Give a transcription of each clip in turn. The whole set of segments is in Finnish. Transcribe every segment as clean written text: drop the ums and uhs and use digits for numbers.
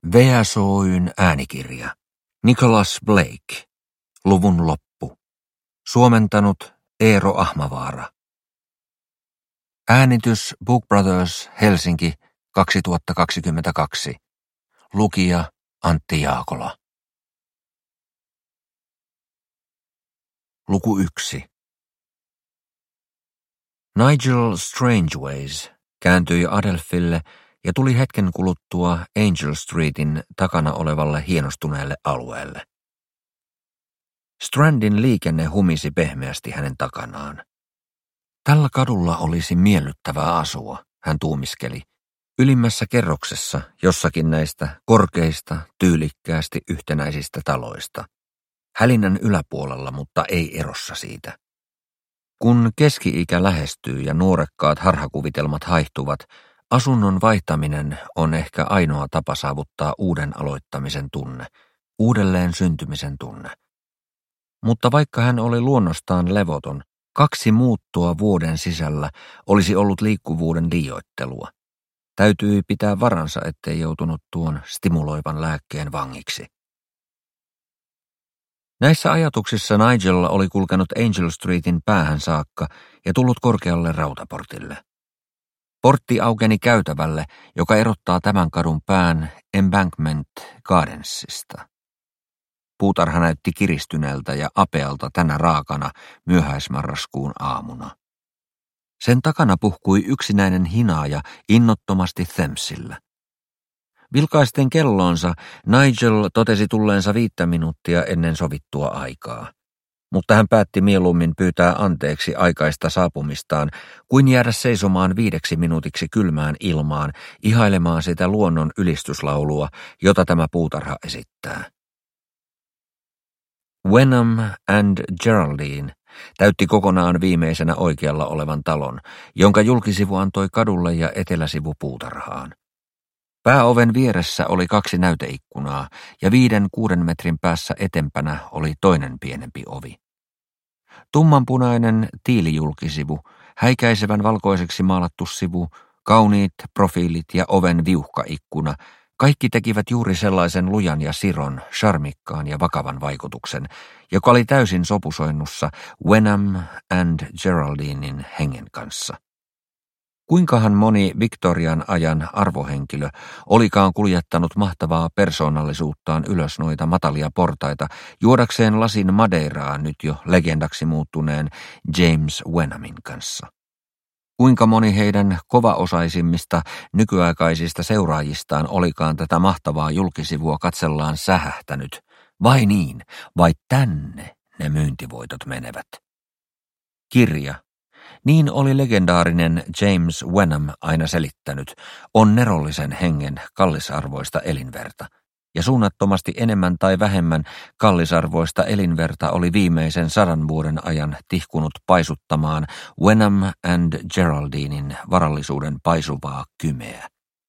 VSOY:n äänikirja. Nicholas Blake. Luvun loppu. Suomentanut Eero Ahmavaara. Äänitys Book Brothers, Helsinki, 2022. Lukija Antti Jaakola. Luku 1. Nigel Strangeways kääntyi Adelphille ja tuli hetken kuluttua Angel Streetin takana olevalle hienostuneelle alueelle. Strandin liikenne humisi pehmeästi hänen takanaan. Tällä kadulla olisi miellyttävää asua, hän tuumiskeli, ylimmässä kerroksessa jossakin näistä korkeista, tyylikkäästi yhtenäisistä taloista. Hälinän yläpuolella, mutta ei erossa siitä. Kun keski-ikä lähestyy ja nuorekkaat harhakuvitelmat haihtuvat, asunnon vaihtaminen on ehkä ainoa tapa saavuttaa uuden aloittamisen tunne, uudelleen syntymisen tunne. Mutta vaikka hän oli luonnostaan levoton, 2 muuttoa vuoden sisällä olisi ollut liikkuvuuden liioittelua. Täytyi pitää varansa, ettei joutunut tuon stimuloivan lääkkeen vangiksi. Näissä ajatuksissa Nigel oli kulkenut Angel Streetin päähän saakka ja tullut korkealle rautaportille. Portti aukeni käytävälle, joka erottaa tämän kadun pään Embankment Gardensista. Puutarha näytti kiristyneeltä ja apealta tänä raakana myöhäismarraskuun aamuna. Sen takana puhkui yksinäinen hinaaja innottomasti Thamesillä. Vilkaisten kellonsa Nigel totesi tulleensa 5 minuuttia ennen sovittua aikaa. Mutta hän päätti mieluummin pyytää anteeksi aikaista saapumistaan, kuin jäädä seisomaan 5 minuutiksi kylmään ilmaan, ihailemaan sitä luonnon ylistyslaulua, jota tämä puutarha esittää. Wenham and Geraldine täytti kokonaan viimeisenä oikealla olevan talon, jonka julkisivu antoi kadulle ja eteläsivu puutarhaan. Pääoven vieressä oli 2 näyteikkunaa ja 5-6 metrin päässä etempänä oli toinen pienempi ovi. Tummanpunainen tiilijulkisivu, häikäisevän valkoiseksi maalattu sivu, kauniit profiilit ja oven viuhkaikkuna, kaikki tekivät juuri sellaisen lujan ja siron, charmikkaan ja vakavan vaikutuksen, joka oli täysin sopusoinnussa Wenham and Geraldinein hengen kanssa. Kuinkahan moni Victorian ajan arvohenkilö olikaan kuljettanut mahtavaa persoonallisuuttaan ylös noita matalia portaita juodakseen lasin madeiraa nyt jo legendaksi muuttuneen James Wenhamin kanssa. Kuinka moni heidän kovaosaisimmista nykyaikaisista seuraajistaan olikaan tätä mahtavaa julkisivua katsellaan sähähtänyt. Vai niin, vai tänne ne myyntivoitot menevät. Kirja. Niin oli legendaarinen James Wenham aina selittänyt, on nerollisen hengen kallisarvoista elinverta, ja suunnattomasti enemmän tai vähemmän kallisarvoista elinverta oli viimeisen 100 vuoden ajan tihkunut paisuttamaan Wenham and Geraldinein varallisuuden paisuvaa kymeä.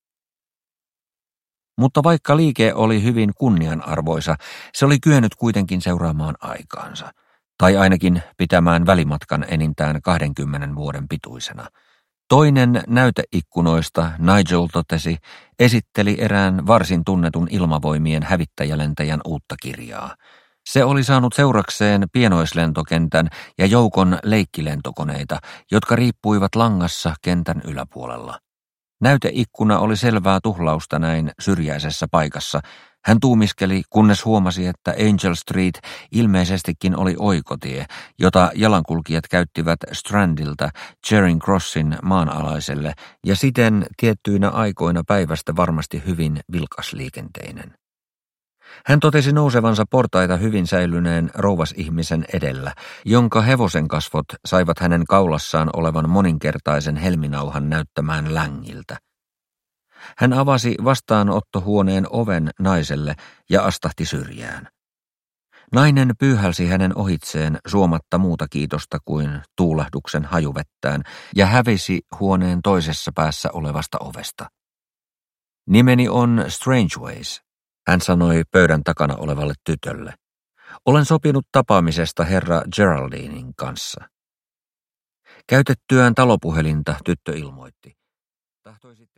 Mutta vaikka liike oli hyvin kunnianarvoisa, se oli kyennyt kuitenkin seuraamaan aikaansa. Tai ainakin pitämään välimatkan enintään 20 vuoden pituisena. Toinen näyteikkunoista, Nigel totesi, esitteli erään varsin tunnetun ilmavoimien hävittäjälentäjän uutta kirjaa. Se oli saanut seurakseen pienoislentokentän ja joukon leikkilentokoneita, jotka riippuivat langassa kentän yläpuolella. Näyteikkuna oli selvää tuhlausta näin syrjäisessä paikassa. Hän tuumiskeli, kunnes huomasi, että Angel Street ilmeisestikin oli oikotie, jota jalankulkijat käyttivät Strandilta Charing Crossin maanalaiselle ja siten tiettyinä aikoina päivästä varmasti hyvin vilkasliikenteinen. Hän totesi nousevansa portaita hyvin säilyneen rouvasihmisen edellä, jonka hevosen kasvot saivat hänen kaulassaan olevan moninkertaisen helminauhan näyttämään längiltä. Hän avasi vastaanottohuoneen oven naiselle ja astahti syrjään. Nainen pyyhälsi hänen ohitseen suomatta muuta kiitosta kuin tuulahduksen hajuvettään ja hävisi huoneen toisessa päässä olevasta ovesta. Nimeni on Strangeways, hän sanoi pöydän takana olevalle tytölle. Olen sopinut tapaamisesta herra Geraldinein kanssa. Käytettyään talopuhelinta tyttö ilmoitti. Tahtoisit